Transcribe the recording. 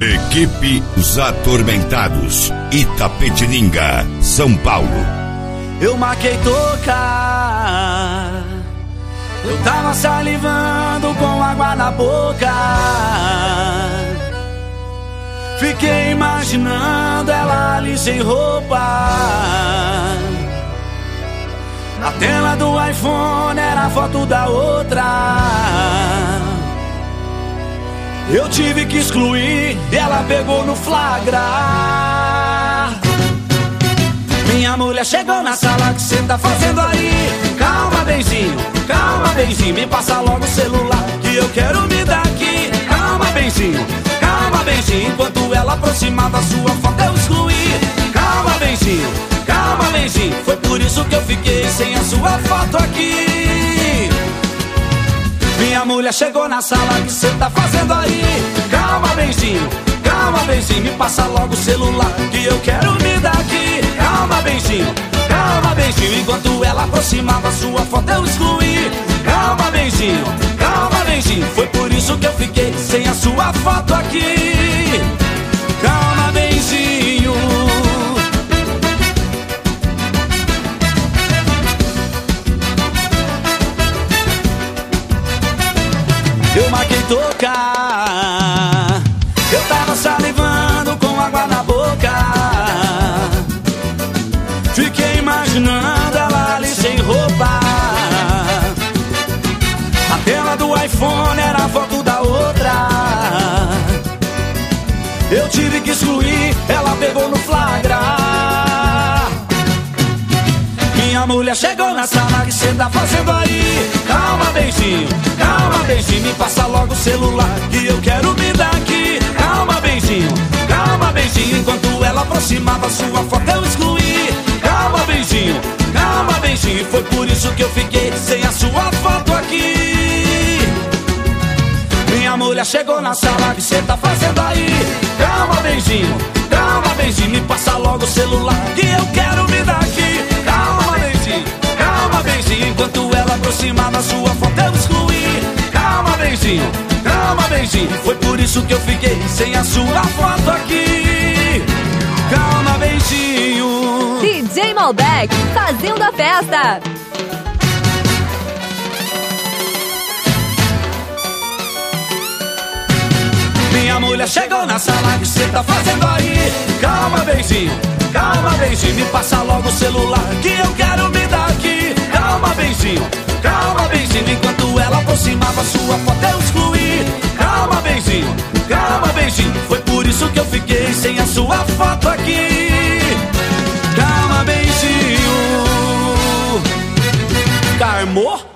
Equipe Os Atormentados, Itapetininga, São Paulo. Eu marquei tocar, eu tava salivando com água na boca. Fiquei imaginando ela ali sem roupa. Na tela do iPhone era a foto da outra. Eu tive que excluir, ela pegou no flagra. Minha mulher chegou na sala, que cê tá fazendo aí? Calma, benzinho, me passa logo o celular, que eu quero me dar aqui. Calma, benzinho, enquanto ela aproximava sua foto eu excluí. Calma, benzinho, foi por isso que eu fiquei sem a sua foto aqui. Minha mulher chegou na sala, que cê tá fazendo aí? Calma, benzinho, me passa logo o celular, que eu quero me dar aqui. Calma, benzinho, enquanto ela aproximava sua foto eu excluí. Calma, benzinho, foi por isso que eu fiquei sem a sua foto aqui. Calma, benzinho. Eu marquei tocar, eu tava salivando com água na boca. Fiquei imaginando ela ali sem roupa. A tela do iPhone era a foto da outra. Eu tive que excluir, ela pegou no flagra. Minha mulher chegou na sala, que cê tá fazendo aí? Calma, benzinho, me passa logo o celular, que eu quero me dar aqui. Calma, benzinho, enquanto ela aproximava sua foto eu excluí. Calma, benzinho, foi por isso que eu fiquei sem a sua foto aqui. Minha mulher chegou na sala, que cê tá fazendo aí? Calma, benzinho, me passa logo o celular, que eu quero me dar aqui. Calma, benzinho, enquanto ela aproximava sua foto eu excluí. Calma, benzinho, foi por isso que eu fiquei sem a sua foto aqui. Calma, benzinho. DJ Malbec fazendo a festa. Minha mulher chegou na sala, que cê tá fazendo aí? Calma, benzinho, me passa logo o celular, que eu quero me dar aqui. Calma, benzinho, enquanto ela aproximava sua foto eu excluí. Calma, benzinho, foi por isso que eu fiquei sem a sua foto aqui. Calma, benzinho. Carmou?